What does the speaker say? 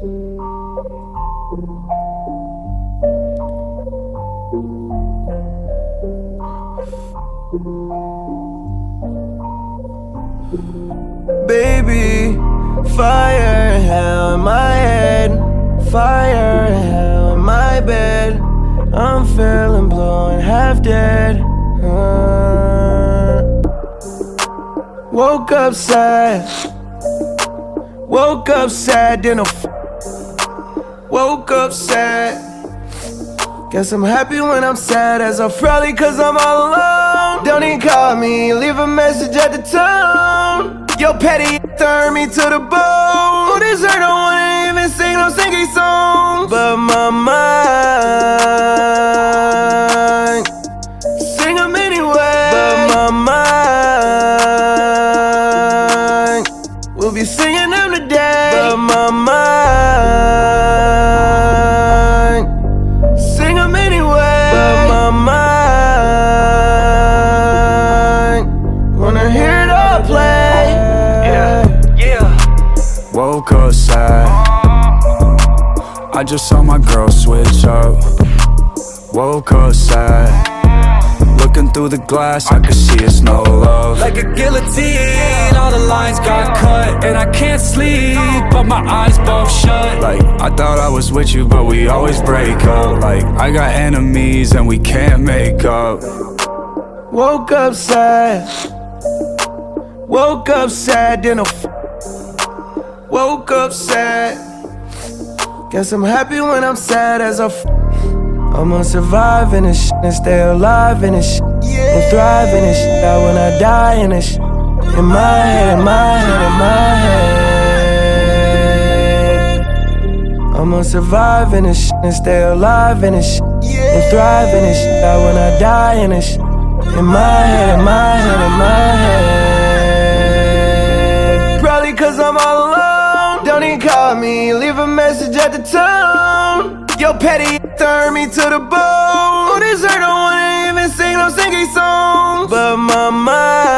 Baby, fire, hell in my head. Fire, hell in my bed. I'm feeling blue and half dead. Woke up sad. Woke up sad, then woke up sad. Guess I'm happy when I'm sad as I'm probably cause I'm all alone. Don't even call me, leave a message at the tone. Yo, petty turn me to the bone. Who this hurt, don't wanna even sing no singing songs. But my mind, sing them anyway. But my mind, we'll be singing them today. But my mind, sing them anyway. But my mind, wanna hear it all play. Woke up sad. I just saw my girl switch up. Woke up sad. Looking through the glass, I could see it's no love. Like a guillotine, all the lines got cut. And I can't sleep, but my eyes both shut. Like, I thought I was with you, but we always break up. Like, I got enemies and we can't make up. Woke up sad. Woke up sad, then woke up sad. Guess I'm happy when I'm sad as I'ma survive in this shit and stay alive in this shit and thrive in this shit. Out when I die in this shit. In my head, in my head, in my head. I'ma survive in this shit and stay alive in this shit and thrive in this shit. Out when I die in this shit. In my head, in my head, in my head. Probably cause I'm all alone. Don't even call me, leave a message at the tone. Yo, petty turn me to the bone. Who this hurt, don't wanna even sing no singing songs. But my mind,